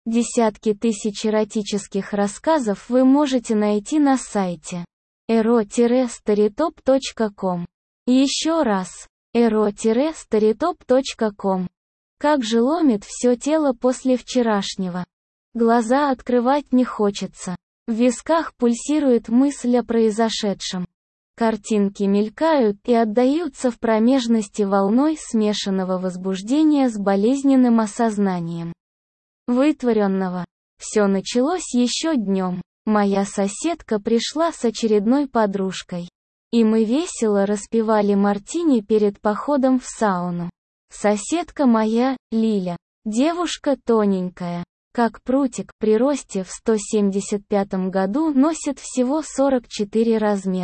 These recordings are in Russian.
Десятки тысяч эротических рассказов вы можете найти на сайте ero-storytop.com. Еще раз. ero-storytop.com. Как же ломит все тело после вчерашнего. Глаза открывать не хочется. В висках пульсирует мысль о произошедшем. Картинки мелькают и отдаются в промежности волной смешанного возбуждения с болезненным осознанием вытворенного. Все началось еще днем. Моя соседка пришла с очередной подружкой. И мы весело распивали мартини перед походом в сауну. Соседка моя, Лиля, девушка тоненькая, как прутик, при росте в 175 году носит всего 44 размер.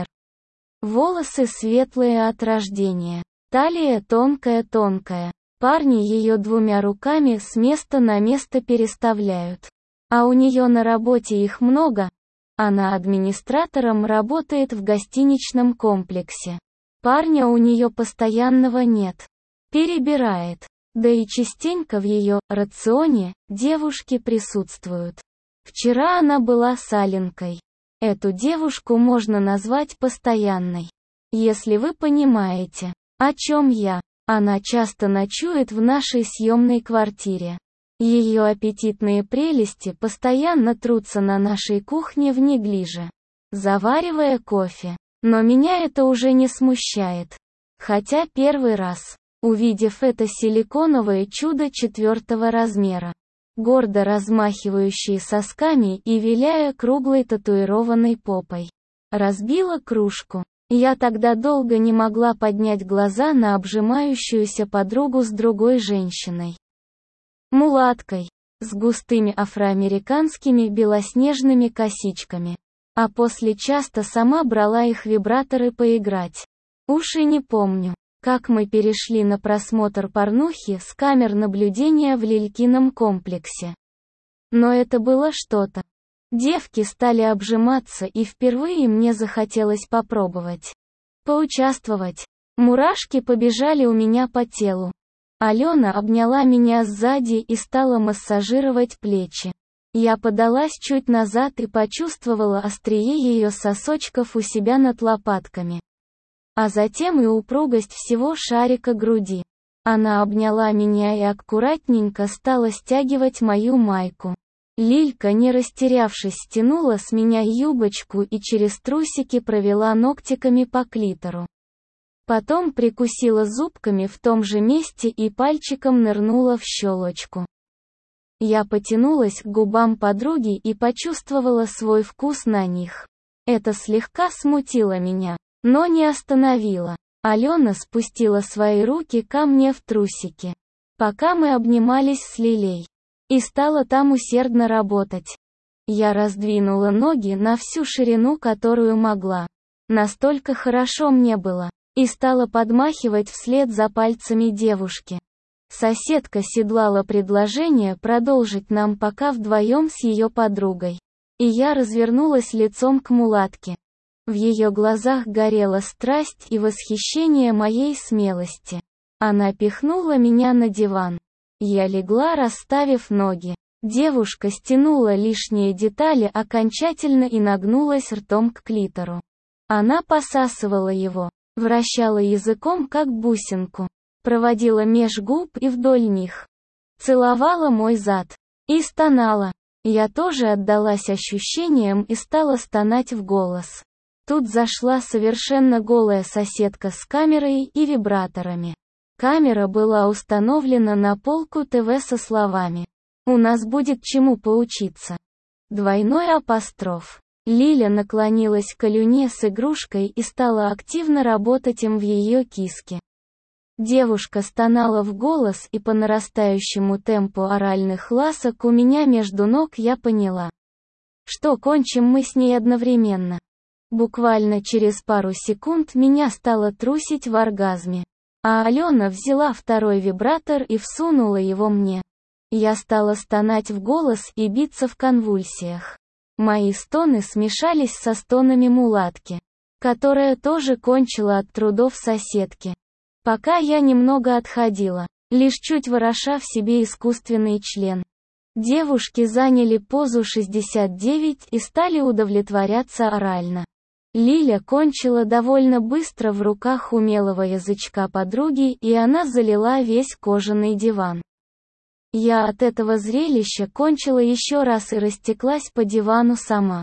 Волосы светлые от рождения. Талия тонкая-тонкая. Парни ее двумя руками с места на место переставляют. А у нее на работе их много. Она администратором работает в гостиничном комплексе. Парня у нее постоянного нет. Перебирает. Да и частенько в ее рационе девушки присутствуют. Вчера она была с Аленкой. Эту девушку можно назвать постоянной. Если вы понимаете, о чем я. Она часто ночует в нашей съемной квартире. Ее аппетитные прелести постоянно трутся на нашей кухне в неглиже, заваривая кофе. Но меня это уже не смущает. Хотя первый раз, увидев это силиконовое чудо 4 размера, гордо размахивающее сосками и виляя круглой татуированной попой, разбила кружку. Я тогда долго не могла поднять глаза на обжимающуюся подругу с другой женщиной. Мулаткой, с густыми афроамериканскими белоснежными косичками. А после часто сама брала их вибраторы поиграть. Уж и не помню, как мы перешли на просмотр порнухи с камер наблюдения в Лилькином комплексе. Но это было что-то. Девки стали обжиматься, и впервые мне захотелось попробовать. Поучаствовать. Мурашки побежали у меня по телу. Алена обняла меня сзади и стала массажировать плечи. Я подалась чуть назад и почувствовала острие ее сосочков у себя над лопатками. А затем и упругость всего шарика груди. Она обняла меня и аккуратненько стала стягивать мою майку. Лилька, не растерявшись, стянула с меня юбочку и через трусики провела ногтиками по клитору. Потом прикусила зубками в том же месте и пальчиком нырнула в щелочку. Я потянулась к губам подруги и почувствовала свой вкус на них. Это слегка смутило меня, но не остановило. Алена спустила свои руки ко мне в трусики, пока мы обнимались с Лилей. И стала там усердно работать. Я раздвинула ноги на всю ширину, которую могла. Настолько хорошо мне было. И стала подмахивать вслед за пальцами девушки. Соседка седлала предложение продолжить нам пока вдвоем с ее подругой. И я развернулась лицом к мулатке. В ее глазах горела страсть и восхищение моей смелости. Она пихнула меня на диван. Я легла, расставив ноги. Девушка стянула лишние детали окончательно и нагнулась ртом к клитору. Она посасывала его, вращала языком как бусинку, проводила меж губ и вдоль них. Целовала мой зад. И стонала. Я тоже отдалась ощущениям и стала стонать в голос. Тут зашла совершенно голая соседка с камерой и вибраторами. Камера была установлена на полку ТВ со словами: «У нас будет чему поучиться». Двойной апостроф. Лиля наклонилась к Алюне с игрушкой и стала активно работать им в ее киске. Девушка стонала в голос, и по нарастающему темпу оральных ласок у меня между ног я поняла, что кончим мы с ней одновременно. Буквально через пару секунд меня стало трусить в оргазме. А Алена взяла второй вибратор и всунула его мне. Я стала стонать в голос и биться в конвульсиях. Мои стоны смешались со стонами мулатки, которая тоже кончила от трудов соседки. Пока я немного отходила, лишь чуть вороша в себе искусственный член. Девушки заняли позу 69 и стали удовлетворяться орально. Лиля кончила довольно быстро в руках умелого язычка подруги, и она залила весь кожаный диван. Я от этого зрелища кончила еще раз и растеклась по дивану сама.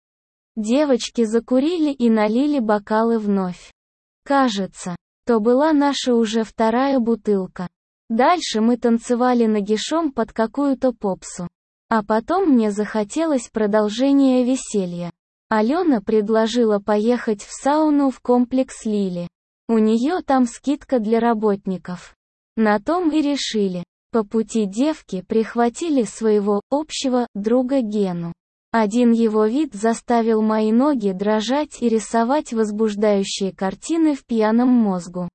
Девочки закурили и налили бокалы вновь. Кажется, то была наша уже вторая бутылка. Дальше мы танцевали нагишом под какую-то попсу. А потом мне захотелось продолжения веселья. Алена предложила поехать в сауну в комплекс Лили. У нее там скидка для работников. На том и решили. По пути девки прихватили своего общего друга Гену. Один его вид заставил мои ноги дрожать и рисовать возбуждающие картины в пьяном мозгу.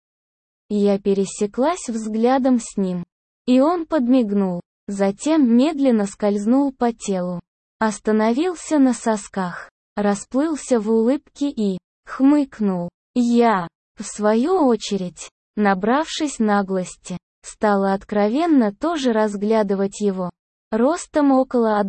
Я пересеклась взглядом с ним. И он подмигнул, затем медленно скользнул по телу. Остановился на сосках, расплылся в улыбке и хмыкнул. Я, в свою очередь, набравшись наглости, стала откровенно тоже разглядывать его. Ростом около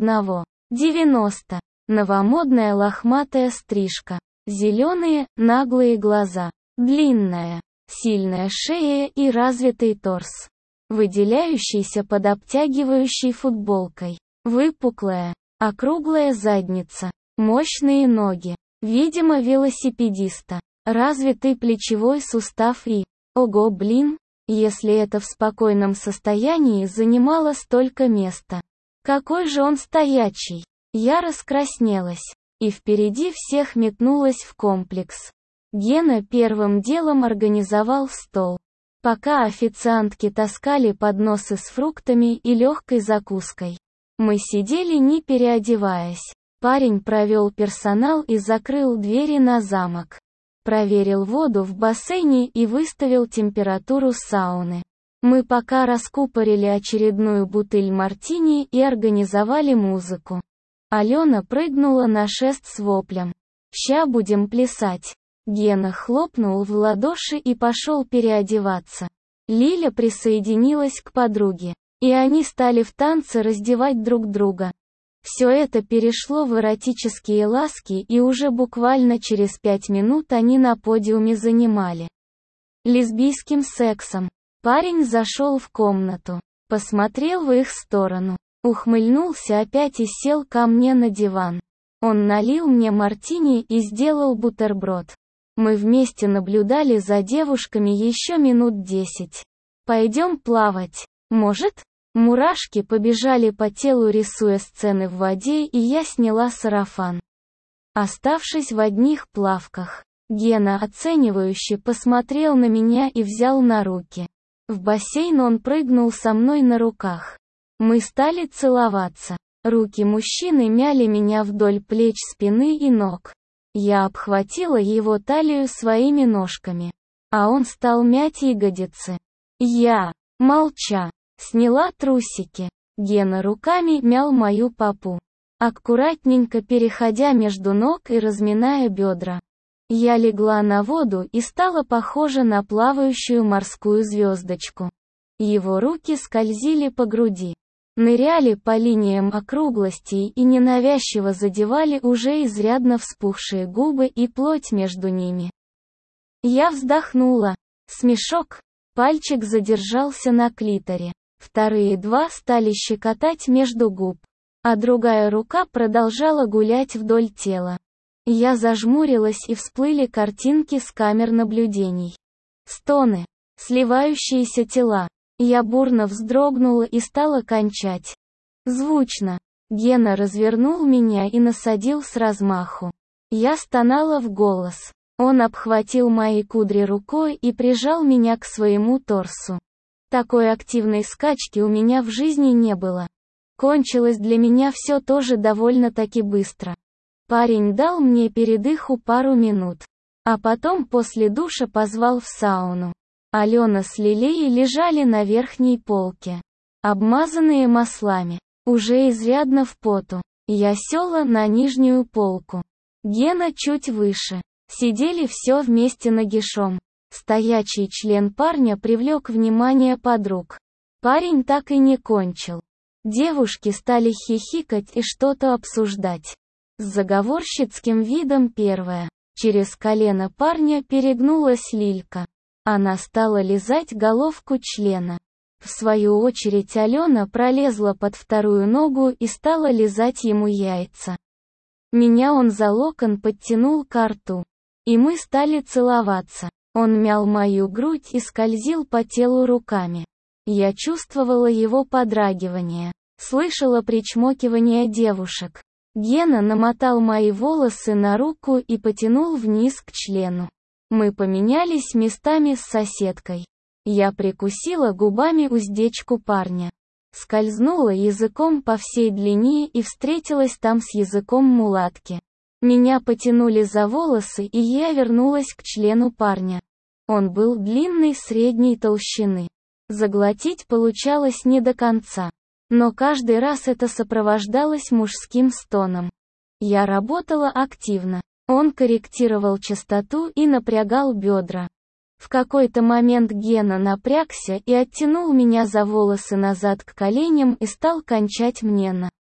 1,90, новомодная лохматая стрижка, зеленые, наглые глаза, длинная, сильная шея и развитый торс, выделяющийся под обтягивающей футболкой, выпуклая, округлая задница, мощные ноги, видимо велосипедиста, развитый плечевой сустав и, ого блин, если это в спокойном состоянии занимало столько места. Какой же он стоячий! Я раскраснелась, и впереди всех метнулась в комплекс. Гена первым делом организовал стол. Пока официантки таскали подносы с фруктами и легкой закуской, мы сидели не переодеваясь. Парень провел персонал и закрыл двери на замок. Проверил воду в бассейне и выставил температуру сауны. Мы пока раскупорили очередную бутыль мартини и организовали музыку. Алена прыгнула на шест с воплем. «Ща будем плясать!» Гена хлопнул в ладоши и пошел переодеваться. Лиля присоединилась к подруге, и они стали в танце раздевать друг друга. Все это перешло в эротические ласки, и уже буквально через 5 минут они на подиуме занимали лесбийским сексом. Парень зашел в комнату, посмотрел в их сторону, ухмыльнулся опять и сел ко мне на диван. Он налил мне мартини и сделал бутерброд. Мы вместе наблюдали за девушками еще минут 10. «Пойдем плавать, может?» Мурашки побежали по телу, рисуя сцены в воде, и я сняла сарафан. Оставшись в одних плавках, Гена оценивающе посмотрел на меня и взял на руки. В бассейн он прыгнул со мной на руках. Мы стали целоваться. Руки мужчины мяли меня вдоль плеч, спины и ног. Я обхватила его талию своими ножками, а он стал мять ягодицы. Я, молча, сняла трусики. Гена руками мял мою попу, аккуратненько переходя между ног и разминая бедра. Я легла на воду и стала похожа на плавающую морскую звездочку. Его руки скользили по груди, ныряли по линиям округлостей и ненавязчиво задевали уже изрядно вспухшие губы и плоть между ними. Я вздохнула. Смешок. Пальчик задержался на клиторе. Вторые два стали щекотать между губ, а другая рука продолжала гулять вдоль тела. Я зажмурилась, и всплыли картинки с камер наблюдений. Стоны, сливающиеся тела. Я бурно вздрогнула и стала кончать. Звучно. Гена развернул меня и насадил с размаху. Я стонала в голос. Он обхватил мои кудри рукой и прижал меня к своему торсу. Такой активной скачки у меня в жизни не было. Кончилось для меня все тоже довольно-таки быстро. Парень дал мне передыху пару минут, а потом после душа позвал в сауну. Алена с Лилией лежали на верхней полке, обмазанные маслами, уже изрядно в поту. Я села на нижнюю полку. Гена чуть выше. Сидели все вместе нагишом. Стоячий член парня привлек внимание подруг. Парень так и не кончил. Девушки стали хихикать и что-то обсуждать. С заговорщицким видом первая. Через колено парня перегнулась Лилька. Она стала лизать головку члена. В свою очередь Алена пролезла под вторую ногу и стала лизать ему яйца. Меня он за локон подтянул ко рту. И мы стали целоваться. Он мял мою грудь и скользил по телу руками. Я чувствовала его подрагивание. Слышала причмокивание девушек. Гена намотал мои волосы на руку и потянул вниз к члену. Мы поменялись местами с соседкой. Я прикусила губами уздечку парня. Скользнула языком по всей длине и встретилась там с языком мулатки. Меня потянули за волосы, и я вернулась к члену парня. Он был длинной средней толщины. Заглотить получалось не до конца. Но каждый раз это сопровождалось мужским стоном. Я работала активно. Он корректировал частоту и напрягал бедра. В какой-то момент Гена напрягся и оттянул меня за волосы назад к коленям и стал кончать мне на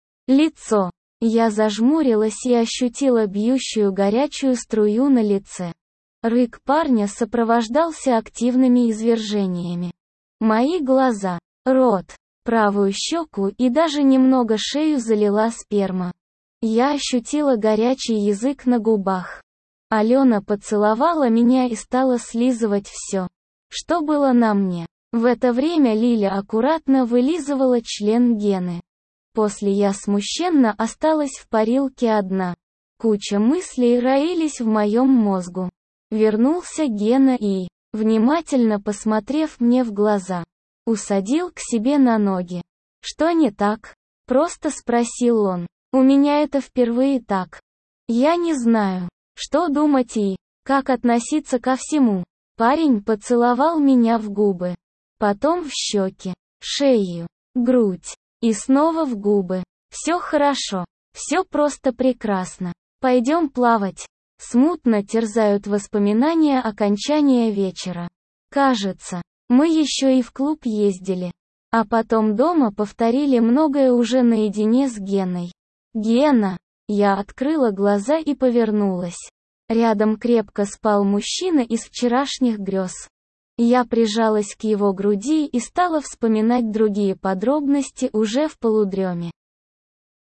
лицо. Я зажмурилась и ощутила бьющую горячую струю на лице. Рык парня сопровождался активными извержениями. Мои глаза, рот, правую щеку и даже немного шею залила сперма. Я ощутила горячий язык на губах. Алена поцеловала меня и стала слизывать все, что было на мне. В это время Лиля аккуратно вылизывала член Гены. После я смущенно осталась в парилке одна. Куча мыслей роились в моем мозгу. Вернулся Гена и, внимательно посмотрев мне в глаза, усадил к себе на ноги. «Что не так?» — просто спросил он. «У меня это впервые так. Я не знаю, что думать и как относиться ко всему». Парень поцеловал меня в губы, потом в щеки, шею, грудь и снова в губы. «Все хорошо, все просто прекрасно. Пойдем плавать». Смутно терзают воспоминания окончания вечера. Кажется, мы еще и в клуб ездили. А потом дома повторили многое уже наедине с Геной. «Гена!» Я открыла глаза и повернулась. Рядом крепко спал мужчина из вчерашних грез. Я прижалась к его груди и стала вспоминать другие подробности уже в полудреме.